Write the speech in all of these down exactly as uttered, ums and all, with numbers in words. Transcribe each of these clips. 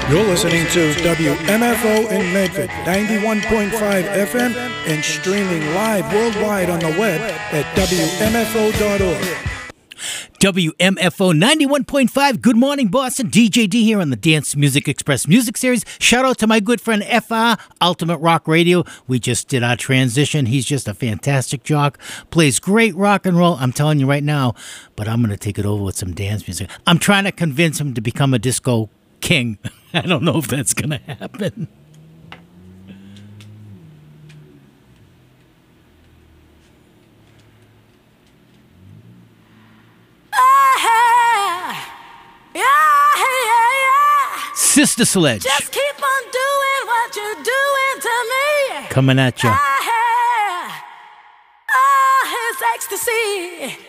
You're listening to W M F O in Medford, ninety-one point five F M, and streaming live worldwide on the web at W M F O dot org. W M F O ninety-one point five. Good morning, Boston. D J D here on the Dance Music Express Music Series. Shout out to my good friend F R, Ultimate Rock Radio. We just did our transition. He's just a fantastic jock. Plays great rock and roll. I'm telling you right now. But I'm going to take it over with some dance music. I'm trying to convince him to become a disco king. I don't know if that's going to happen. Sister Sledge. Just keep on doing what you're doing to me. Coming at you. Ah, ah, it's ecstasy.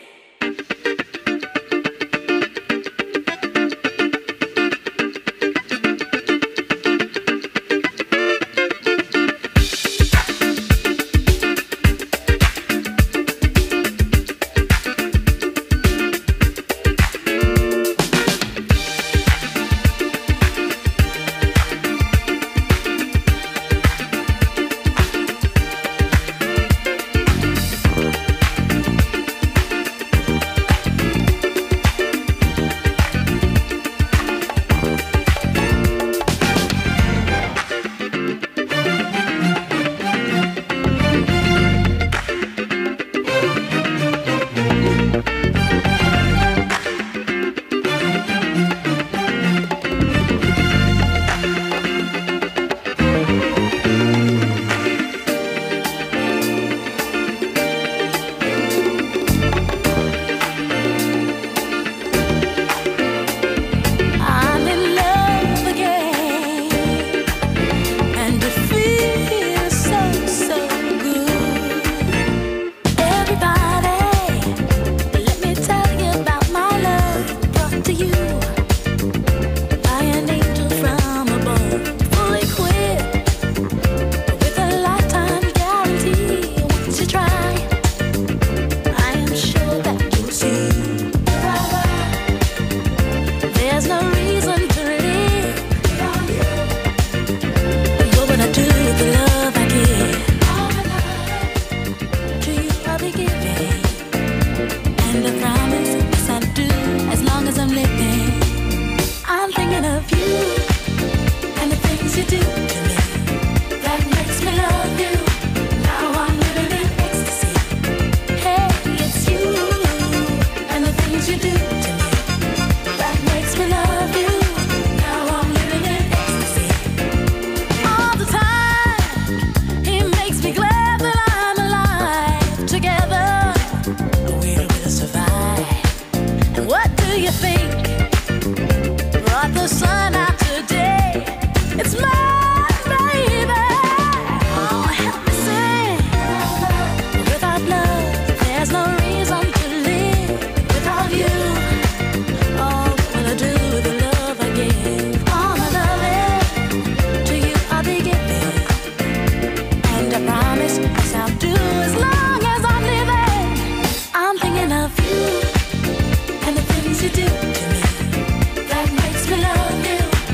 You do to me that makes me love you.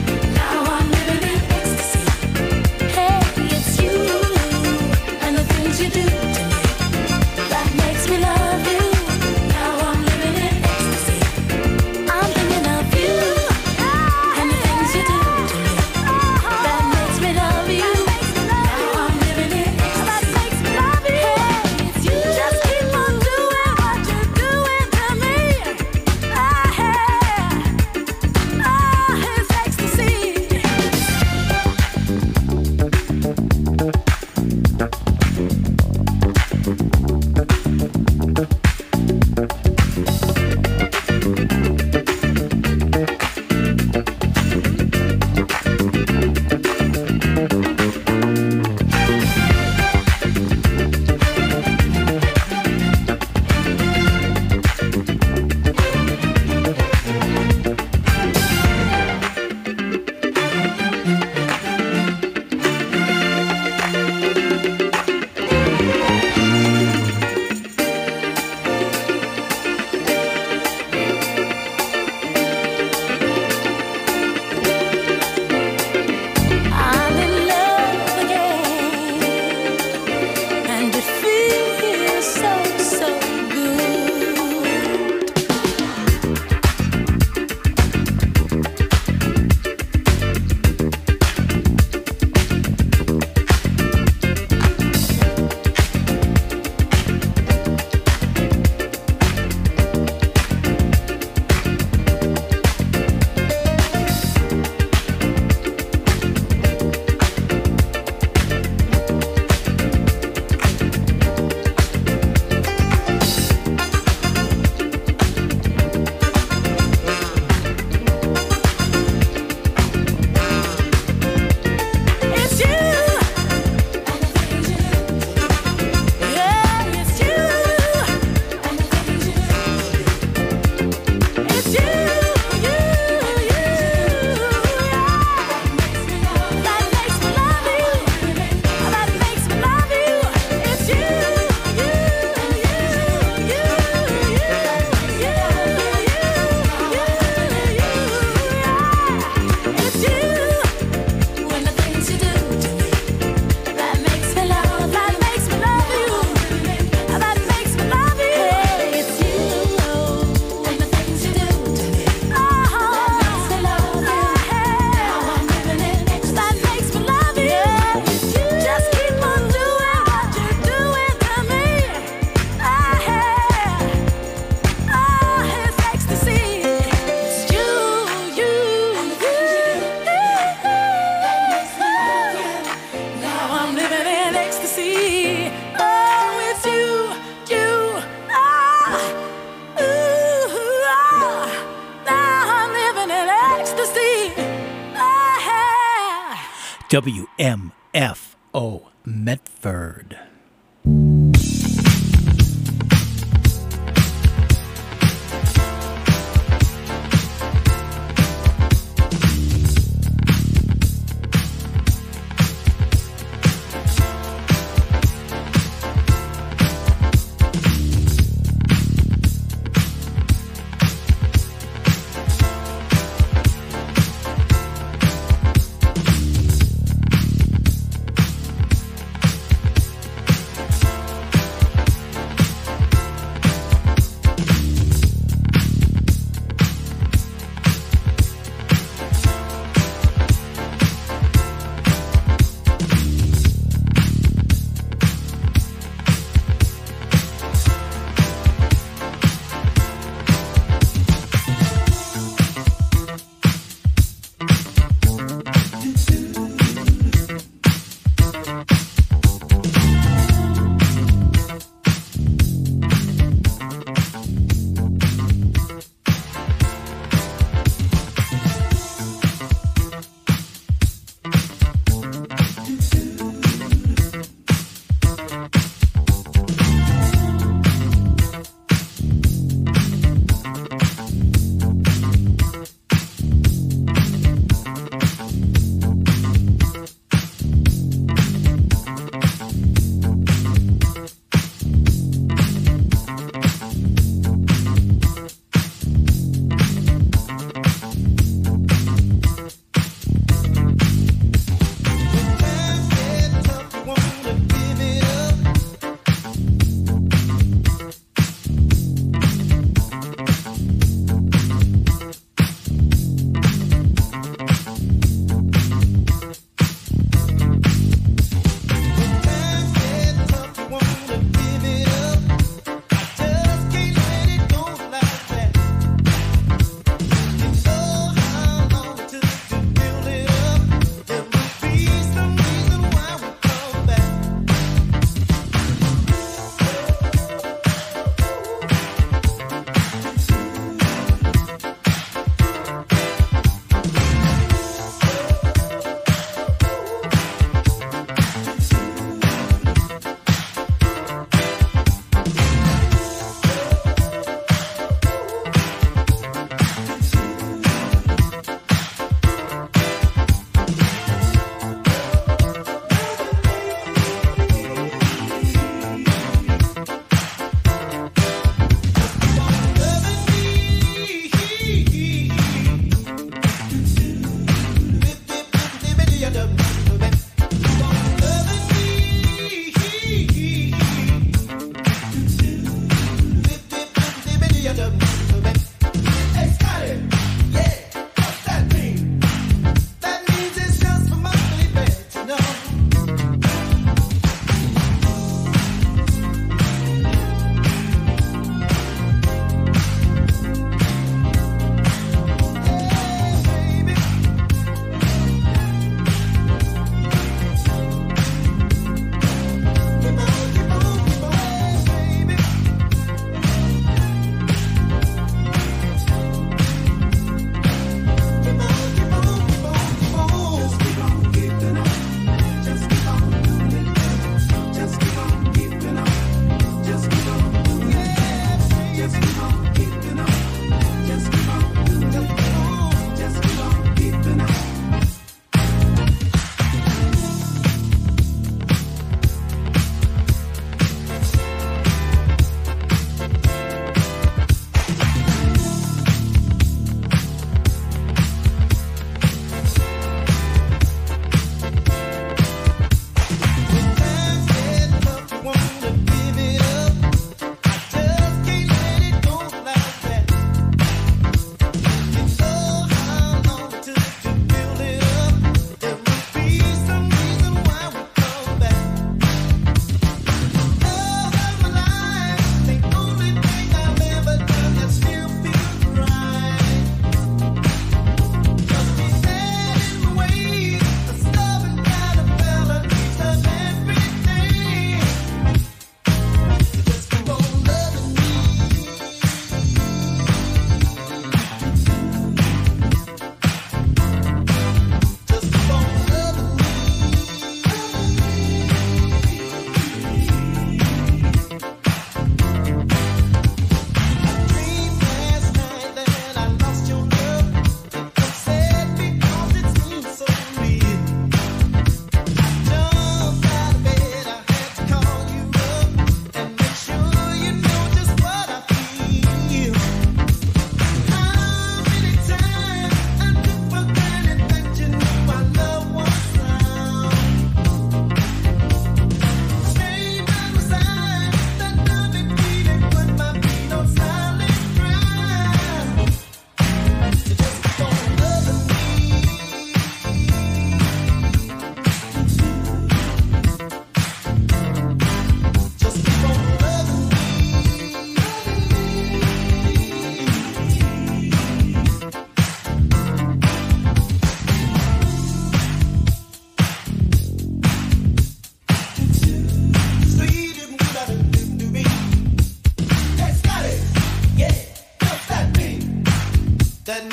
W M F O Medford.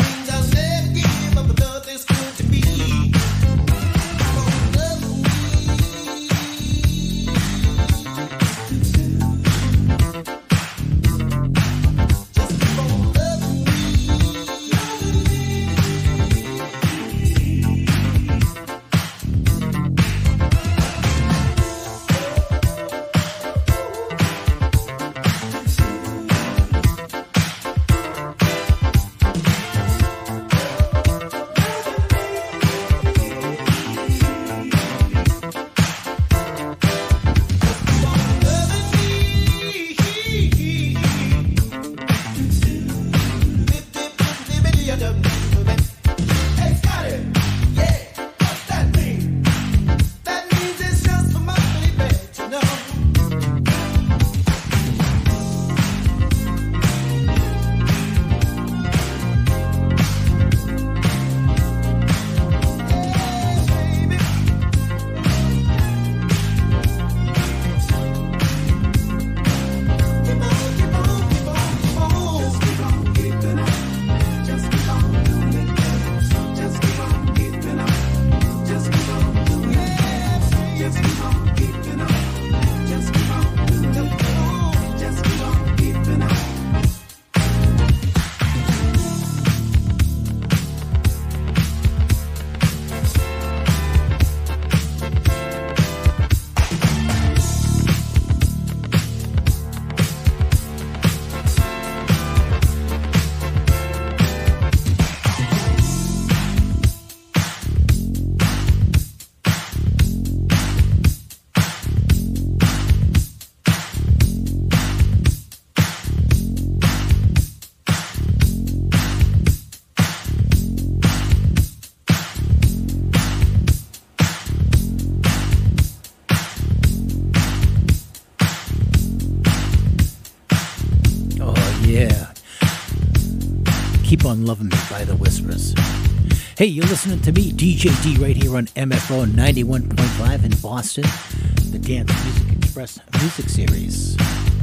Keep on Loving Me by The Whispers. Hey, you're listening to me, D J D, right here on M F O ninety-one point five in Boston, the Dance Music Express music series.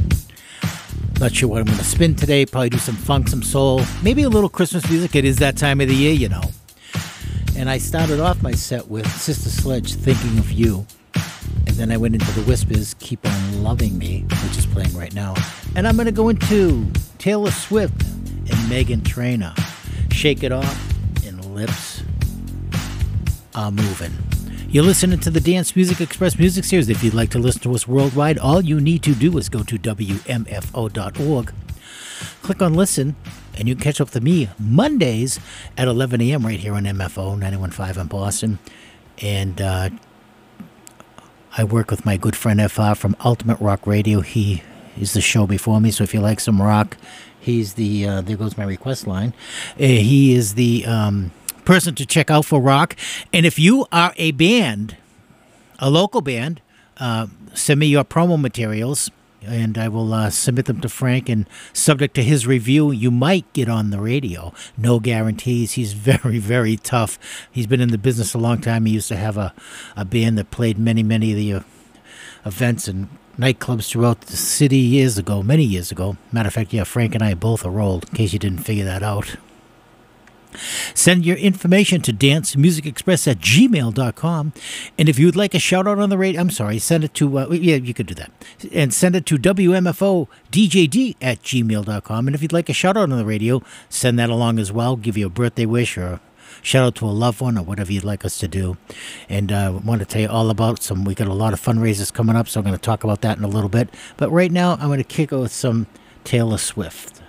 Not sure what I'm going to spin today. Probably do some funk, some soul, maybe a little Christmas music. It is that time of the year, you know. And I started off my set with Sister Sledge, Thinking of You. And then I went into The Whispers, Keep on Loving Me, which is playing right now. And I'm going to go into Taylor Swift and Meghan Trainor, Shake It Off, and Lips Are Moving. You're listening to the Dance Music Express music series. If you'd like to listen to us worldwide, all you need to do is go to W M F O dot org, click on Listen, and you can catch up with me Mondays at eleven a.m. right here on M F O ninety-one point five in Boston. And uh, I work with my good friend F R from Ultimate Rock Radio. He is the show before me, so if you like some rock, he's the, uh, there goes my request line. Uh, he is the um, person to check out for rock. And if you are a band, a local band, uh, send me your promo materials, and I will uh, submit them to Frank, and subject to his review, you might get on the radio. No guarantees. He's very, very tough. He's been in the business a long time. He used to have a, a band that played many, many of the uh, events and nightclubs throughout the city years ago, many years ago. Matter of fact, yeah, Frank and I both are old, in case you didn't figure that out. Send your information to dance music express at gmail dot com. And if you'd like a shout out on the radio, I'm sorry, send it to, uh, yeah, you could do that. And send it to W M F O D J D at gmail dot com. And if you'd like a shout out on the radio, send that along as well. Give you a birthday wish or a shout out to a loved one or whatever you'd like us to do. And I uh, want to tell you all about some, we got a lot of fundraisers coming up, so I'm going to talk about that in a little bit. But right now, I'm going to kick it with some Taylor Swift.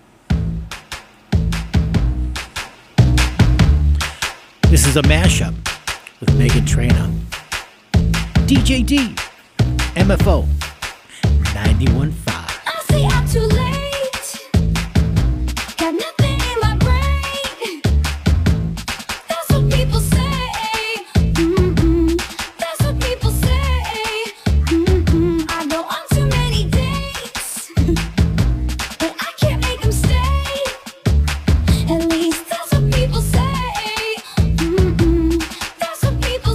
This is a mashup with Meghan Trainor. D J D, M F O ninety-one point five. I say I'm too late. Got nothing in my brain. That's what people say. Mm-mm. That's what people say. Mm-mm. I go on too many dates, but I can't make them stay. At least that's what people say.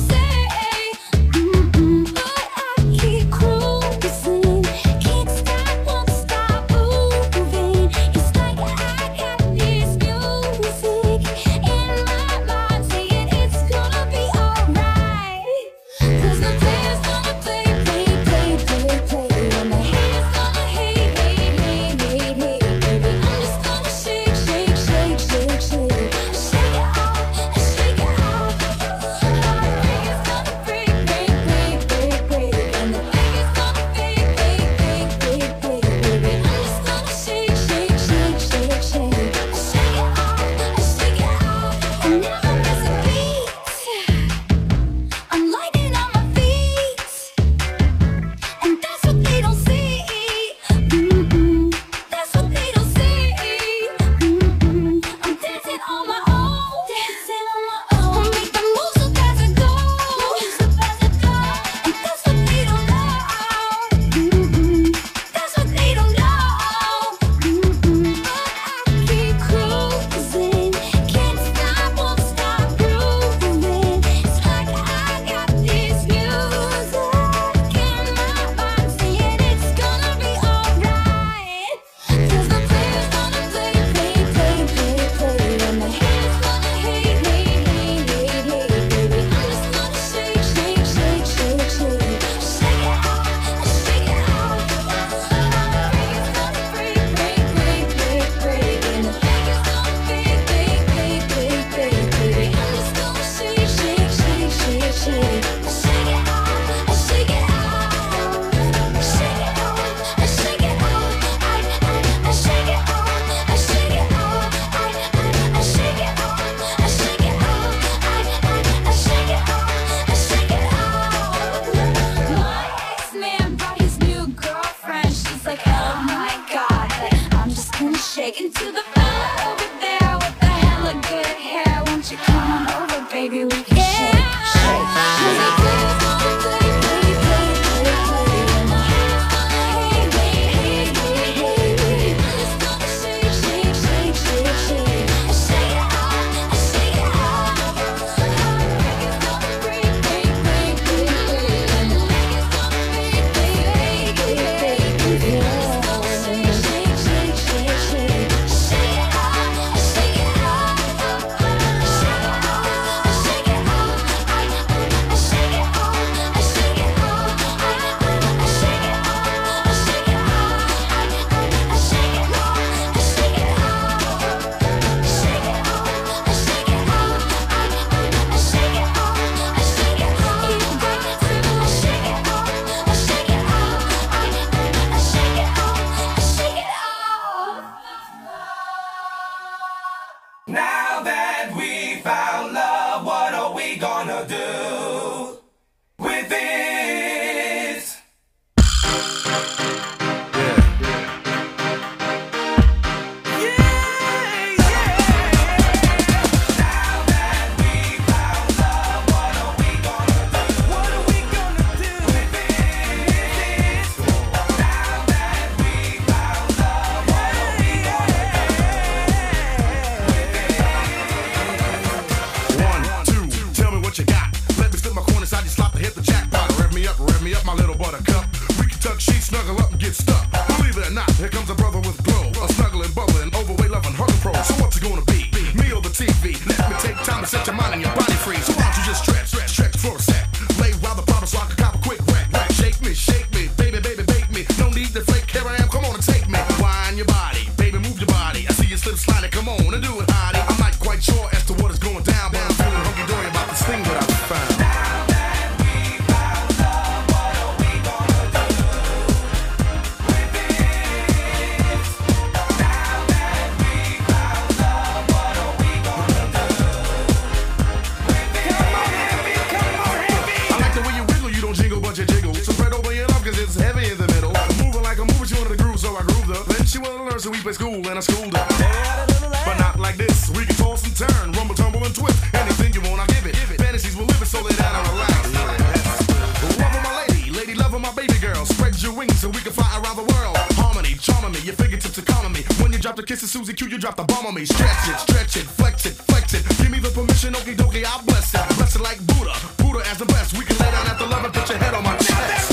Stop baby, we can shake, shake, Now that we found love, what are we gonna do with it? Here comes a brother with glow, a snuggling, bubbling, overweight, loving, hugging pro. So what's it gonna be? Me or the T V? Let me take time to set your mind and your body free. So why don't you just stretch, stretch, stretch for a sec? Lay while the problem so I can cop a quick wreck. wreck. Shake me, shake me, baby, baby, bake me. No need to flake, here I am, come on and take me. Wind your body, baby, move your body. I see you slip sliding, come on and do it, hottie. I'm not quite sure as to what is going down, but I'm feeling hunky-dory about this thing that I found. So we play school and I schooled her, but not like this. We can toss and turn, rumble, tumble, and twist. Anything you want, I give it. Fantasies will live it, so lay down and relax. Love of my lady, lady, love of my baby girl. Spread your wings so we can fly around the world. Harmony, charming me, your fingertips are calming me. When you drop the kisses, Susie Q, you drop the bomb on me. Stretch it, stretch it, flex it, flex it. Give me the permission, okie dokie, I'll bless it. Bless it like Buddha, Buddha as the best. We can lay down at the love and put your head on my chest.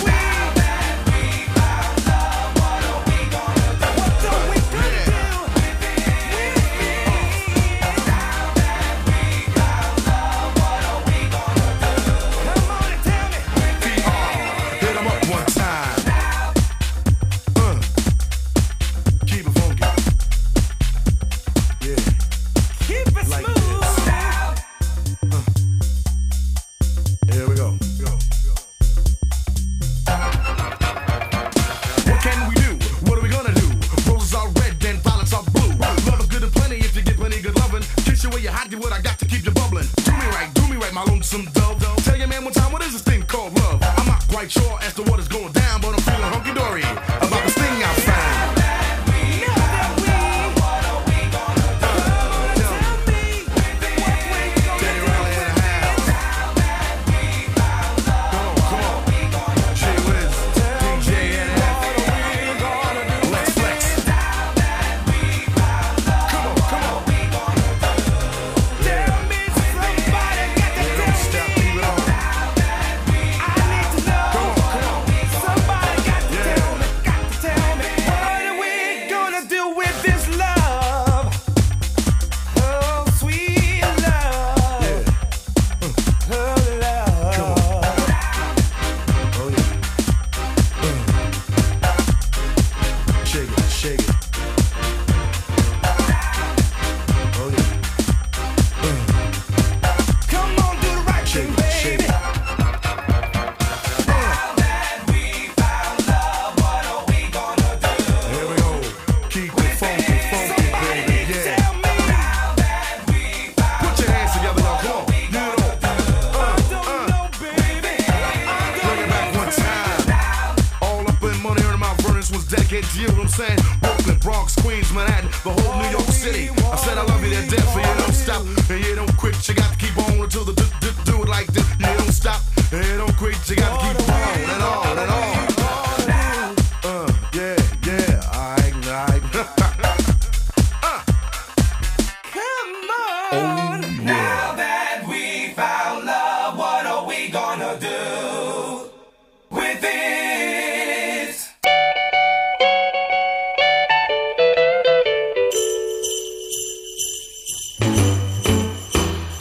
To you, what I'm saying? Brooklyn, Bronx, Queens, Manhattan, the whole New York City. I said I love you to death, so you don't stop and you don't quit. You got to keep on until the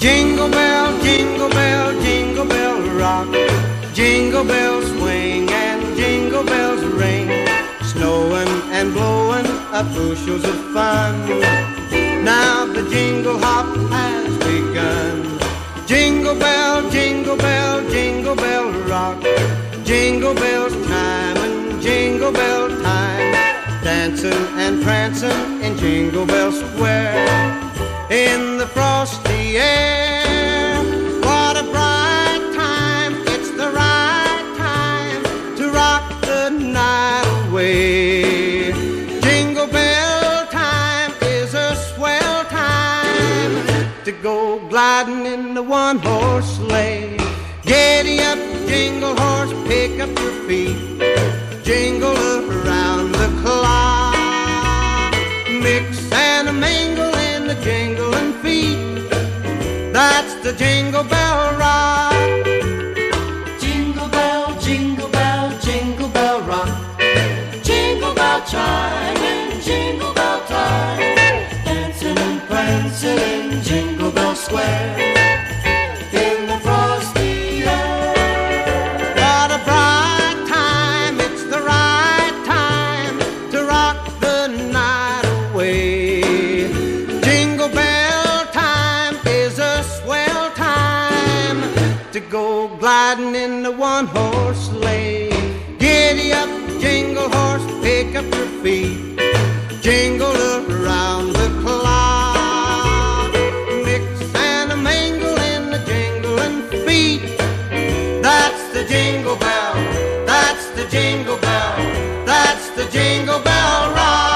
Jingle bell, jingle bell, jingle bell rock. Jingle bells swing and jingle bells ring. Snowing and blowing up bushels of fun. Now the jingle hop has begun. Jingle bell, jingle bell, jingle bell rock. Jingle bells chime and jingle bell time. Dancing and prancing in Jingle Bell Square. In the frosty air, what a bright time. It's the right time to rock the night away. Jingle bell time is a swell time to go gliding in the one-horse sleigh. Giddy up, jingle horse, pick up your feet. Jingle around the clock. Mix and a mingle in the jingling feet. That's the Jingle Bell Rock. Jingle bell, jingle bell, jingle bell rock. Jingle bell chime and jingle bell time. Dancing and prancing in Jingle Bell Square. In the frosty air. What a bright time, it's the right time to rock the night away. Jingle bell time is a swell time to go gliding in the one-horse sleigh. Giddy up, jingle horse, pick up your feet. Jingle around the clock. Mix and a mingle in the jingling feet. That's the Jingle Bell, that's the Jingle Bell, that's the Jingle Bell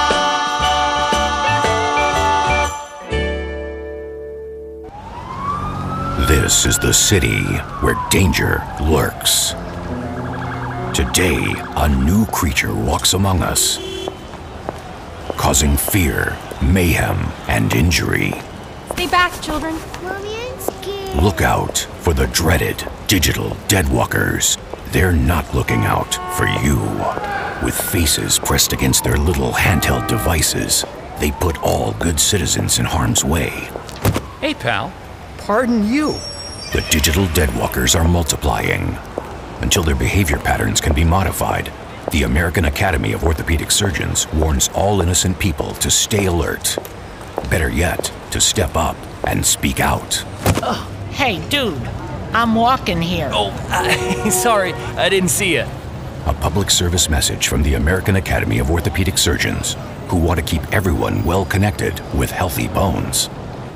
Rock. This is the city where danger lurks. Today, a new creature walks among us, causing fear, mayhem, and injury. Stay back, children. Mommy, I'm scared. Look out for the dreaded digital deadwalkers. They're not looking out for you. With faces pressed against their little handheld devices, they put all good citizens in harm's way. Hey, pal. Pardon you. The digital deadwalkers are multiplying. Until their behavior patterns can be modified, the American Academy of Orthopedic Surgeons warns all innocent people to stay alert. Better yet, to step up and speak out. Oh, hey, dude. I'm walking here. Oh, uh, sorry. I didn't see you. A public service message from the American Academy of Orthopedic Surgeons, who want to keep everyone well connected with healthy bones.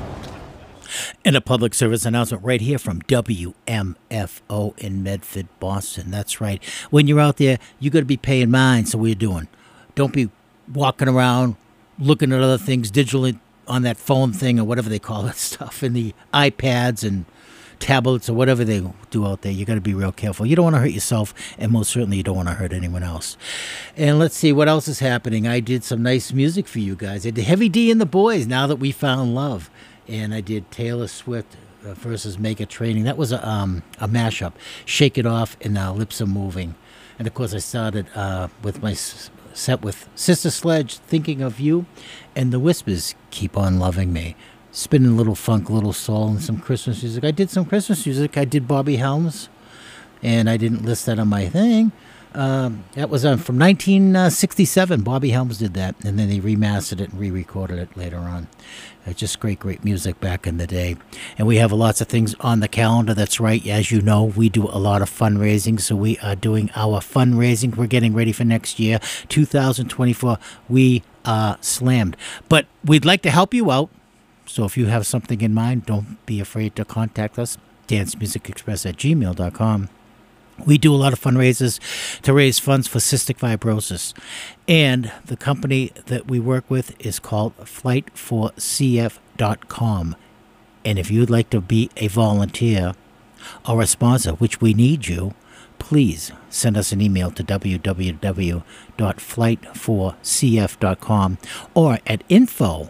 And a public service announcement right here from W M F O in Medford, Boston. That's right. When you're out there, you got to be paying mind. So what are you doing? Don't be walking around looking at other things digitally on that phone thing or whatever they call that stuff, and the iPads and tablets or whatever they do out there. You got to be real careful. You don't want to hurt yourself, and most certainly you don't want to hurt anyone else. And let's see what else is happening. I did some nice music for you guys. I did Heavy D and the Boys, Now That We Found Love. And I did Taylor Swift uh, versus Mega Training. That was a um, a mashup. Shake It Off and uh, Lips Are Moving. And of course, I started uh, with my s- set with Sister Sledge, Thinking of You, and The Whispers, Keep On Loving Me. Spinning a little funk, little soul, and some Christmas music. I did some Christmas music. I did Bobby Helms, and I didn't list that on my thing. Um, that was uh, from nineteen sixty-seven. Bobby Helms did that, and then they remastered it and re-recorded it later on. Uh, just great, great music back in the day. And we have lots of things on the calendar. That's right. As you know, we do a lot of fundraising. So we are doing our fundraising. We're getting ready for next year, two thousand twenty-four. We are slammed. But we'd like to help you out. So if you have something in mind, don't be afraid to contact us. dance music express at gmail dot com. We do a lot of fundraisers to raise funds for cystic fibrosis. And the company that we work with is called flight four c f dot com. And if you'd like to be a volunteer or a sponsor, which we need you, please send us an email to w w w dot flight four c f dot com or at info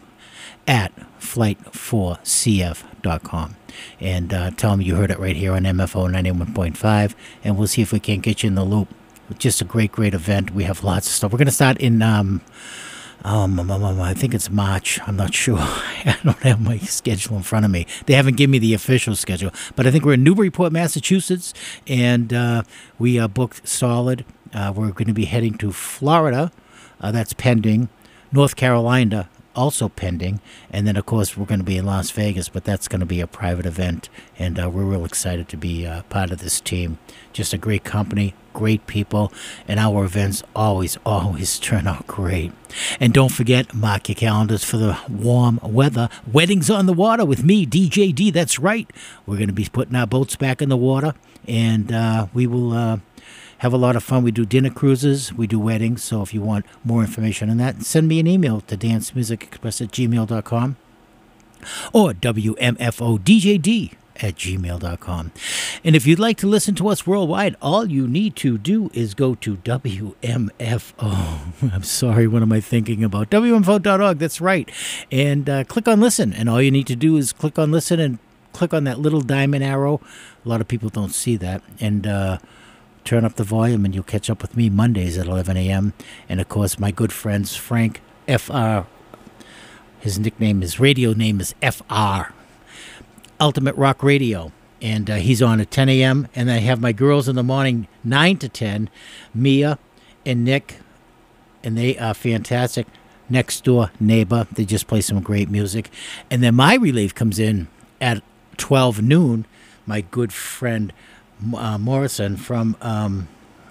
at flight four c f dot com. And uh, tell them you heard it right here on M F O ninety-one point five, and we'll see if we can't get you in the loop. Just a great, great event. We have lots of stuff. We're going to start in um, Um, um, um, um, I think it's March. I'm not sure. I don't have my schedule in front of me. They haven't given me the official schedule. But I think we're in Newburyport, Massachusetts, and uh, we are booked solid. Uh, we're going to be heading to Florida. Uh, that's pending. North Carolina, also pending. And then, of course, we're going to be in Las Vegas, but that's going to be a private event. And uh, we're real excited to be uh, part of this team. Just a great company, great people, and our events always, always turn out great. And don't forget, mark your calendars for the warm weather. Weddings on the water with me, D J D. That's right. We're going to be putting our boats back in the water, and uh, we will uh, have a lot of fun. We do dinner cruises. We do weddings. So if you want more information on that, send me an email to dance music express at gmail dot com or W M F O D J D at gmail dot com. And if you'd like to listen to us worldwide, all you need to do is go to W M F O. I'm sorry, what am I thinking about? W M F O dot org, that's right. And uh, click on listen. And all you need to do is click on listen and click on that little diamond arrow. A lot of people don't see that. And uh, turn up the volume and you'll catch up with me Mondays at eleven a.m. And of course, my good friends Frank F R. His nickname, his radio name is F R. Ultimate Rock Radio, and uh, he's on at ten a.m. And I have my girls in the morning, nine to ten, Mia and Nick, and they are fantastic. Next door neighbor, they just play some great music. And then my relief comes in at twelve noon. My good friend uh, Morrison from, um,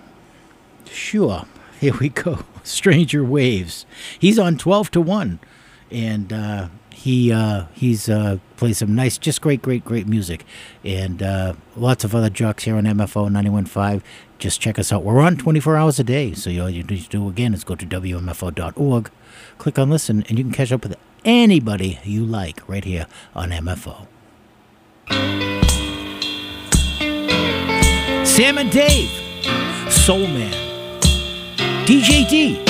sure, here we go, Stranger Waves. He's on twelve to one, and uh, He uh, he's uh, plays some nice, just great, great, great music. And uh, lots of other jocks here on M F O ninety-one point five. Just check us out. We're on twenty-four hours a day. So all you need to do, again, is go to W M F O dot org, click on listen, and you can catch up with anybody you like right here on M F O. Sam and Dave, Soul Man, D J D.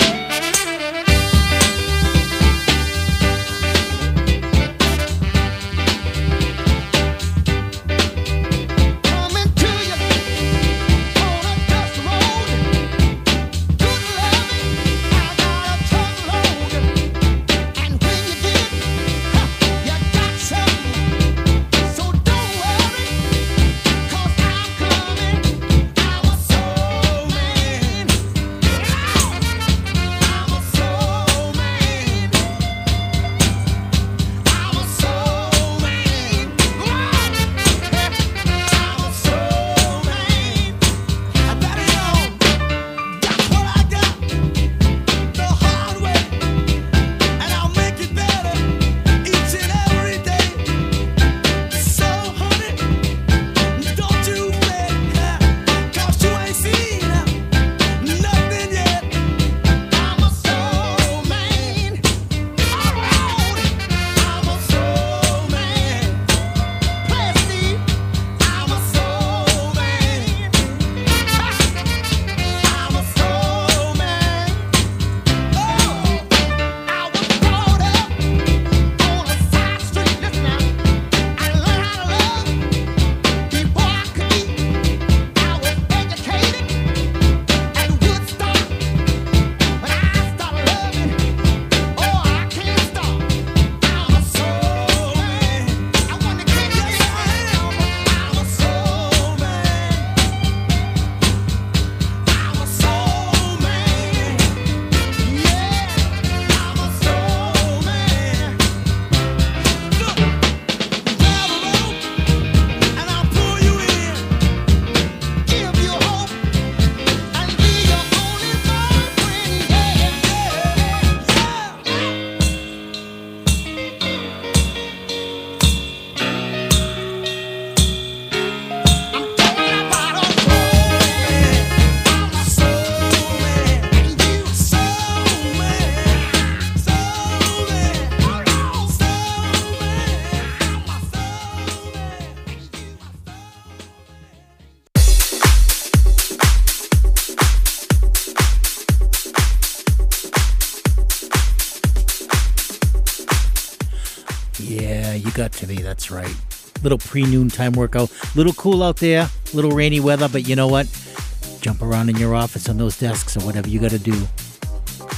Got to be, that's right. Little pre-noontime workout. Little cool out there, little rainy weather, but you know what? Jump around in your office on those desks or whatever you got to do.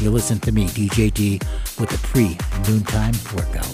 You listen to me, D J D, with the pre-noontime workout.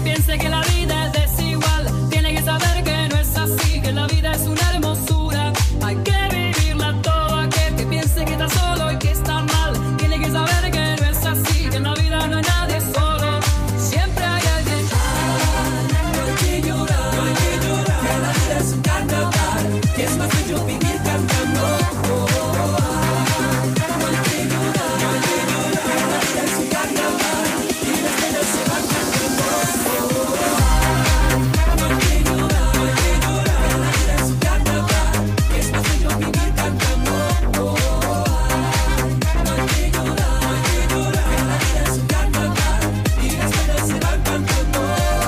piense que la vida es desigual, tiene que saber que no es así, que la vida es una hermosura. Hay que vivirla todo. Aquel que piense que está solo y que está mal, tiene que saber que no es así, que en la vida no hay nadie solo. Siempre hay alguien. No hay que llorar, no hay que llorar, que la vida es un carnaval, que es más bello vivir cantando. No hay que llorar, no hay que llorar, que la vida es un carnaval y las penas se van cantando. No hay que llorar, no hay que llorar, que la vida es un carnaval, que es más bello vivir cantando. No hay que llorar, no hay que llorar, que la vida es un carnaval y las penas se van cantando.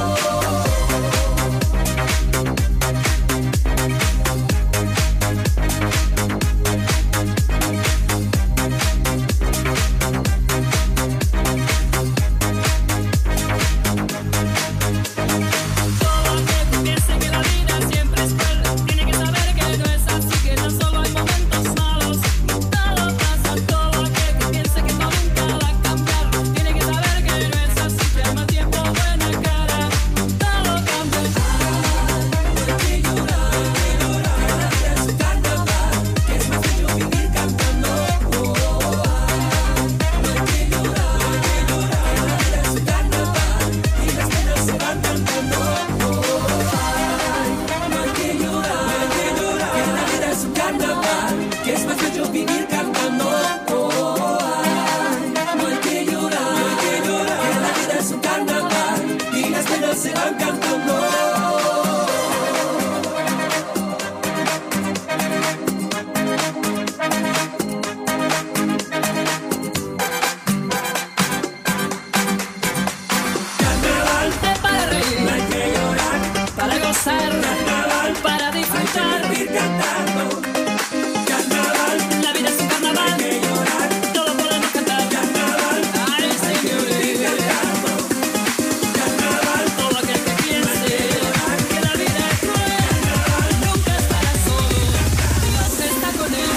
Todo aquel que piense que la vida siempre es cruel, tiene que saber que no es así, que tan solo hay momentos malos. Todo pasa, todo aquel que piense que esto nunca va a cambiar, tiene que saber que no es así, que al mal tiempo buena cara. Todo cambia. No hay que llorar, no hay que llorar, que la vida es un carnaval, que es más bello vivir cantando. No hay que llorar, no hay que llorar, que la vida es un carnaval y las penas se van cantando. No hay que llorar, no hay que llorar, que la vida es un carnaval, que es más bello vivir cantando. No hay que llorar, no hay que llorar, que la vida es un carnaval y las penas se van cantando. Carnaval es para reír, no hay que llorar, para gozar, carnaval, para disfrutar, vivir cantando. Carnaval, la vida es un carnaval, hay que llorar, todos podemos cantar. Carnaval, ay señores, vivir cantando. Carnaval, todo aquel que piense que la vida es cruel, nunca estará solo, Dios está con él.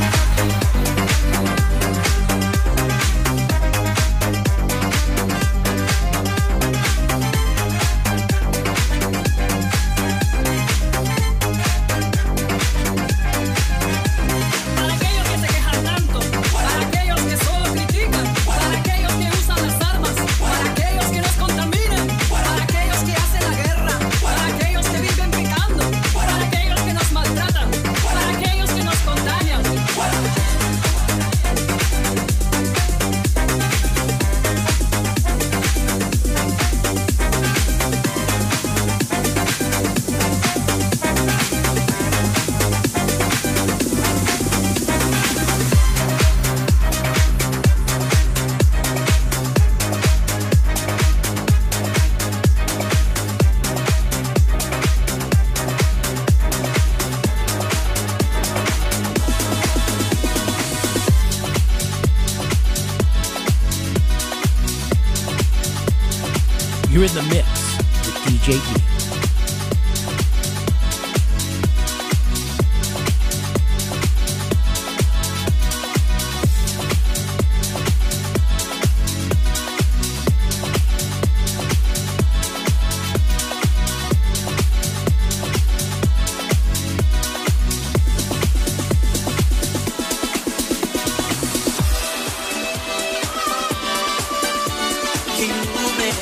Para aquellos que se quejan tanto, para aquellos que solo critican, para aquellos que usan las armas, para aquellos que nos contaminan, para aquellos que hacen la guerra, para aquellos que viven pecando, para aquellos que nos maltratan, para aquellos que nos contagian. You're in the mix with D J E. Keep moving,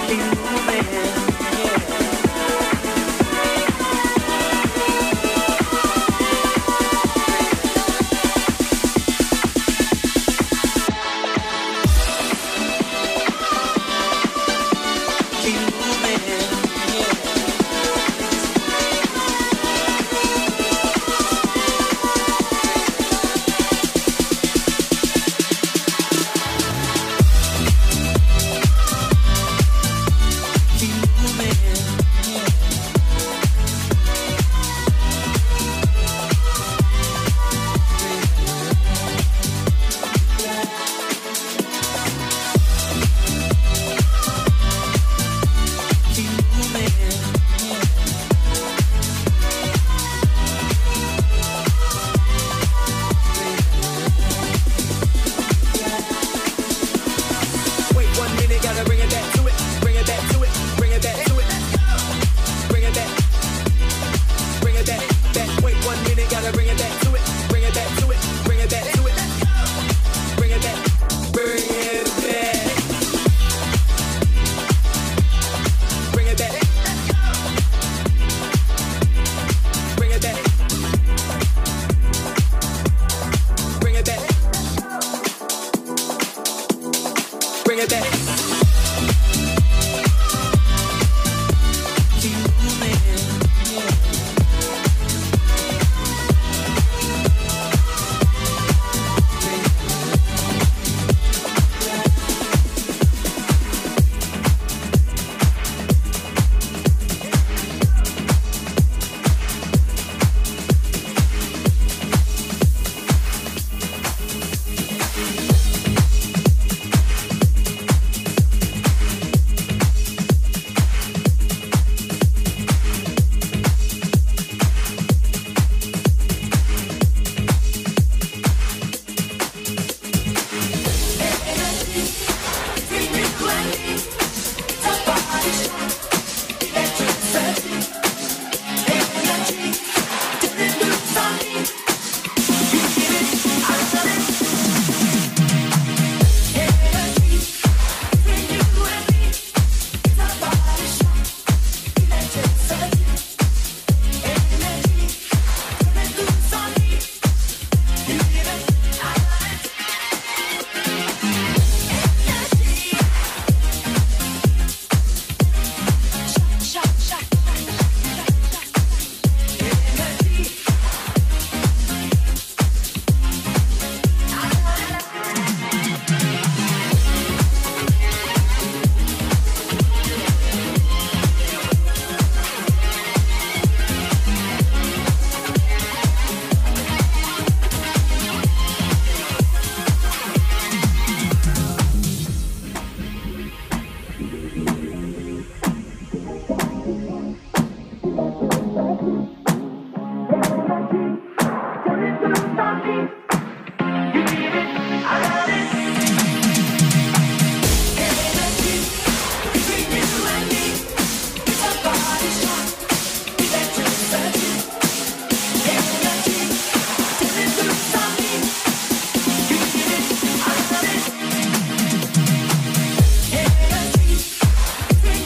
Bring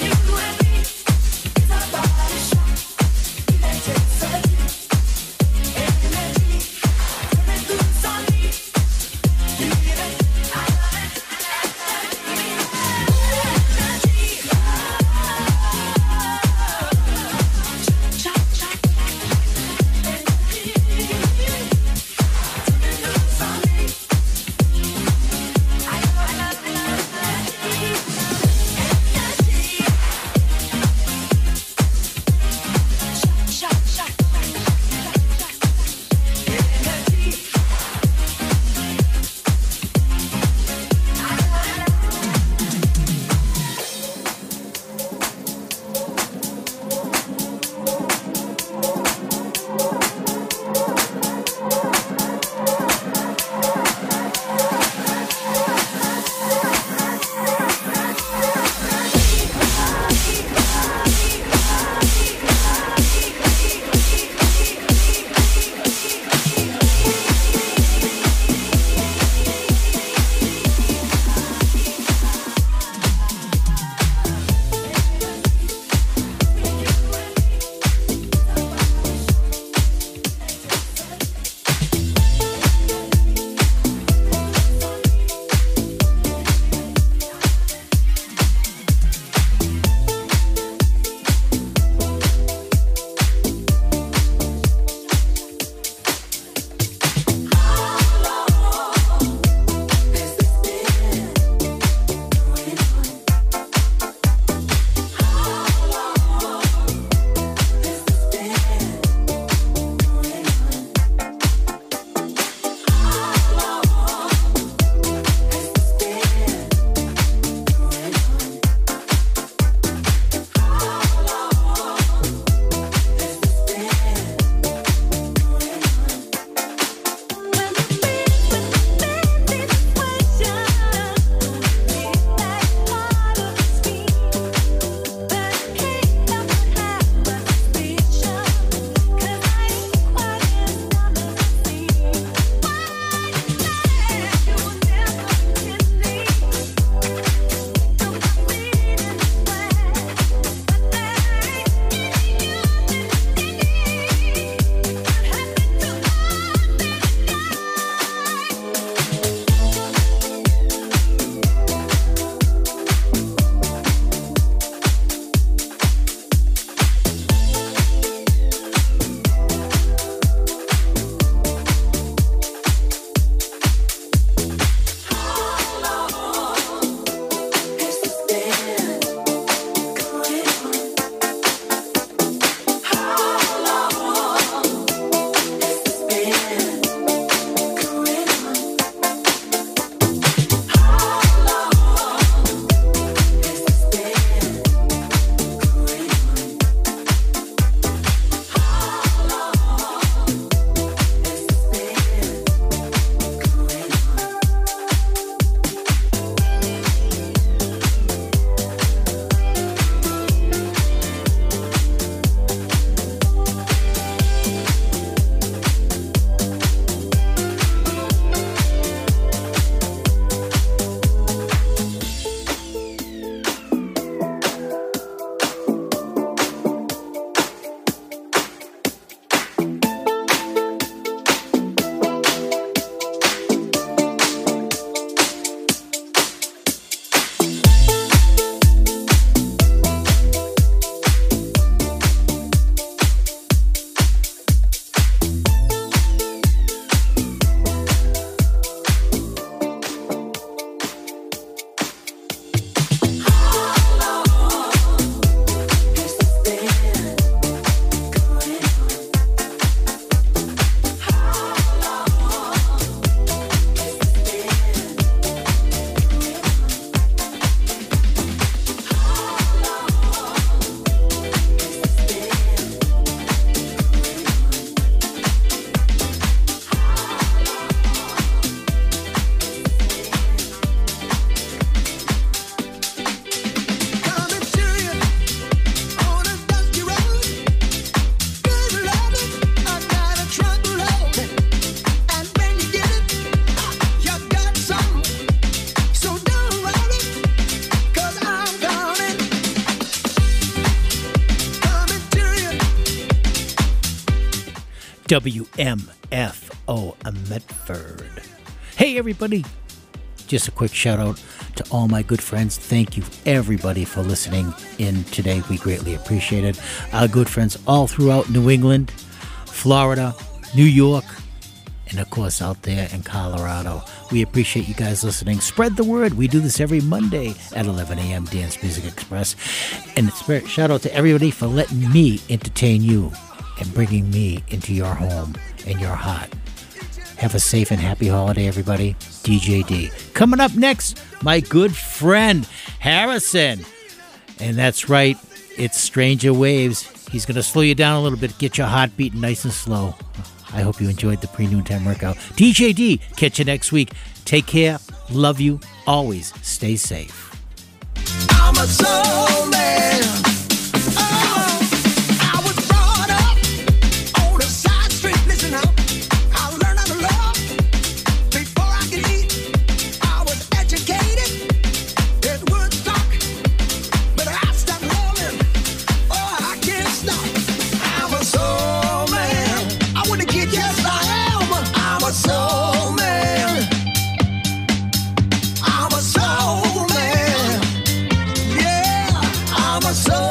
W M F O Medford. Hey, everybody. Just a quick shout out to all my good friends. Thank you, everybody, for listening in today. We greatly appreciate it. Our good friends all throughout New England, Florida, New York, and of course out there in Colorado. We appreciate you guys listening. Spread the word. We do this every Monday at eleven a.m. Dance Music Express. And it's shout out to everybody for letting me entertain you and bringing me into your home and your heart. Have a safe and happy holiday, everybody. D J D. Coming up next, my good friend Harrison. And that's right, it's Stranger Waves. He's going to slow you down a little bit, get your heart beating nice and slow. I hope you enjoyed the pre-noontime workout. D J D, catch you next week. Take care. Love you. Always stay safe. I'm a soul man. Oh, I was brought up on a side street. Listen up. I learned how to love before I could eat. I was educated in Woodstock, but I stopped loving. Oh, I can't stop. I'm a soul man. I want to get yes, I am. I'm a soul man. I'm a soul man. Yeah, I'm a soul